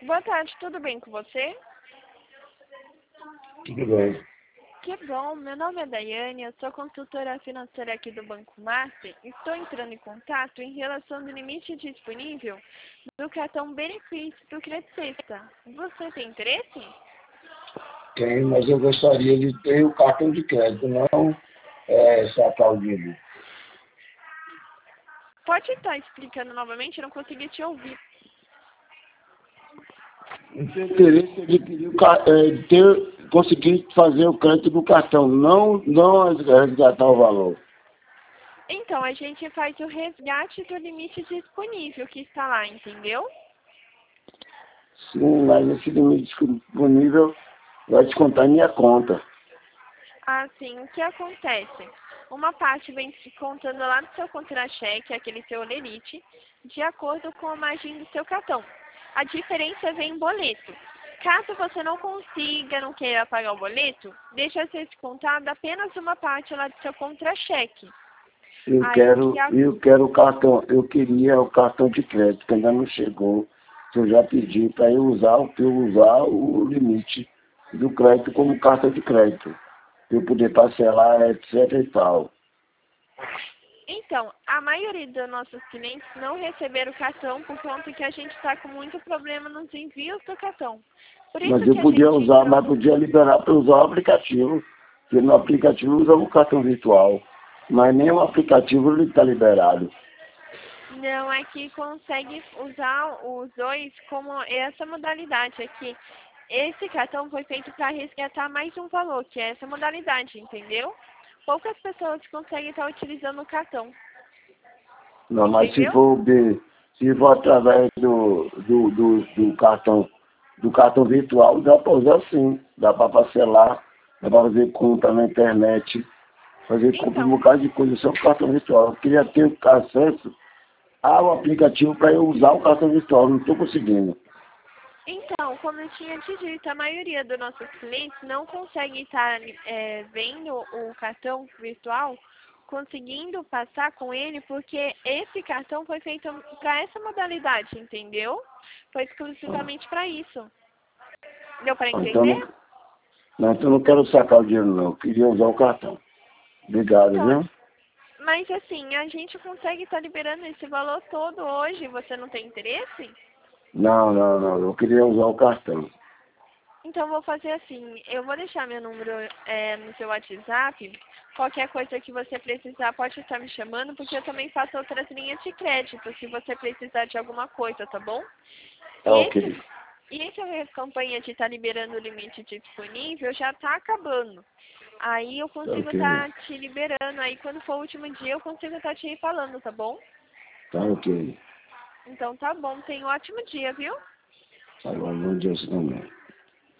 Boa tarde, tudo bem com você? Tudo bem. Que bom, meu nome é Daiane, eu sou consultora financeira aqui do Banco Master. Estou entrando em contato em relação ao limite disponível do cartão benefício do Credicesta. Você tem interesse? Tem, mas eu gostaria de ter o cartão de crédito, não sacar o dinheiro. Pode estar explicando novamente, eu não consegui te ouvir. O seu interesse é adquirir conseguir fazer o crédito do cartão, não resgatar o valor. Então, a gente faz o resgate do limite disponível que está lá, entendeu? Sim, mas esse limite disponível vai descontar em minha conta. Assim, o que acontece? Uma parte vem se contando lá no seu contra-cheque, aquele seu olerite, de acordo com a margem do seu cartão. A diferença vem em boleto. Caso você não consiga, não queira pagar o boleto, deixa ser descontado apenas uma parte lá do seu contra-cheque. Eu quero o cartão, eu queria o cartão de crédito, que ainda não chegou. Eu já pedi para eu usar o limite do crédito como cartão de crédito. Eu poder parcelar, etc e tal. Então, a maioria dos nossos clientes não receberam o cartão por conta que a gente está com muito problema nos envios do cartão. Por isso Mas eu que a podia gente usar, entrou. mas podia liberar para usar o aplicativo. Porque no aplicativo usa o cartão virtual. Mas nem o aplicativo está liberado. Não, é que consegue usar os dois como essa modalidade aqui. Esse cartão foi feito para resgatar mais um valor, que é essa modalidade, entendeu? Poucas pessoas conseguem estar utilizando o cartão, Não, mas entendeu? se for através do cartão virtual, dá para usar sim. Dá para parcelar, dá para fazer compra na internet, fazer compra de um Então, bocado de coisa, só com cartão virtual. Eu queria ter acesso ao aplicativo para eu usar o cartão virtual, não estou conseguindo. Então, como eu tinha te dito, a maioria dos nossos clientes não consegue estar vendo o cartão virtual, conseguindo passar com ele, porque esse cartão foi feito para essa modalidade, entendeu? Foi exclusivamente para isso. Deu para Então entender? então não quero sacar o dinheiro não, eu queria usar o cartão. Obrigado, Então, viu? mas assim, a gente consegue estar liberando esse valor todo hoje, você não tem interesse? Não, eu queria usar o cartão. Então, vou fazer assim, eu vou deixar meu número no seu WhatsApp. Qualquer coisa que você precisar, pode estar me chamando, porque eu também faço outras linhas de crédito, se você precisar de alguma coisa, tá bom? Tá E ok, essa campanha de estar liberando o limite disponível já está acabando. Aí eu tá consigo ok, estar te liberando, aí quando for o último dia eu consigo estar te falando, tá bom? tá ok. Então tá bom, tenha um ótimo dia, viu? Tá bom, bom dia você também.